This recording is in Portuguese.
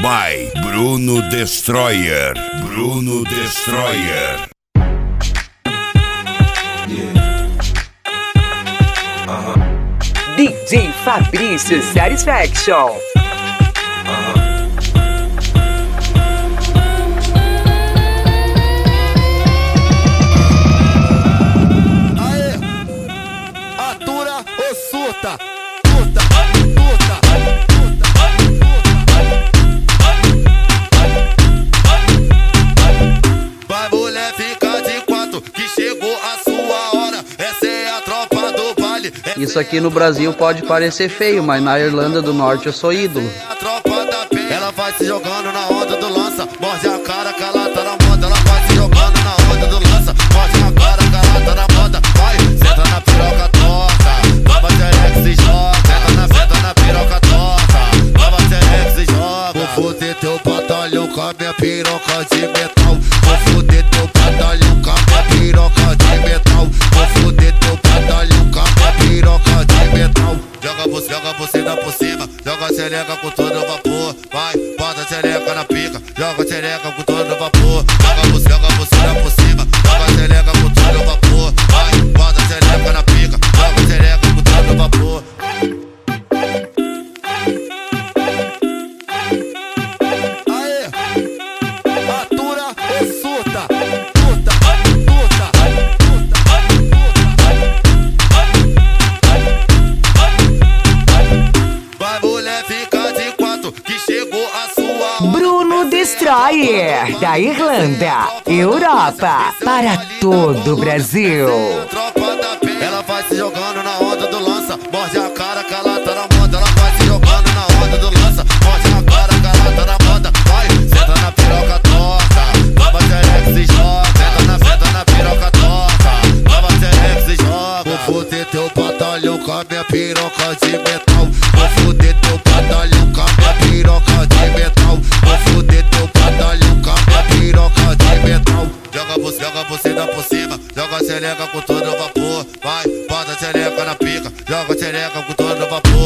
by Bruno Destroyer. Bruno Destroyer. DJ Fabrício Satisfaction. Aê, atura ou surta? Surta, surta. Vai mulher, fica de quatro, que chegou a sua hora. Essa é a tropa do baile. Isso aqui no Brasil pode parecer feio, mas na Irlanda do Norte eu sou ídolo. A tropa da P, ela vai se jogando na onda do lança. Morde a cara que ela tá na moda. Ela vai se jogando na onda do lança. Morde a cara que ela tá na moda. Vai, senta na piroca torta. Nova Telex e joga. Senta na piroca torta. Nova Telex e joga. Vou foder teu batalhão com a minha piroca de metal. Vou foder teu batalhão com a minha piroca de metal. Vou foder teu batalhão com a minha piroca de metal. Joga você por cima, joga a xereca com todo o vapor. Vai, bota a xereca na pica, joga a xereca com todo o vapor. Joga você por cima, joga a xereca com todo o vapor. Vai, bota a xereca na pica, joga a xereca com todo o vapor. Aê, atura ou surta? Surta, surta. Vai mulher, fica de quatro, que chegou a sua hora. Bruno Destroyer, da Irlanda, Europa, para todo o Brasil. Tropa da P, ela vai se jogando na onda do lança. Morde a cara que ela tá na moda. Ela vai se jogando na onda do lança. Morde a cara que ela tá na moda. Vai, senta na piroca torta. Nova Telex e joga. Senta na piroca torta. Nova Telex e joga. Vou foder teu batalhão com a minha piroca de metal. Vou foder teu batalhão com a minha piroca de metal. Vou foder teu batalhão com a minha piroca de metal. Joga você por cima, joga a xereca com todo o vapor. Vai, bota a xereca na pica, joga a xereca com todo o vapor.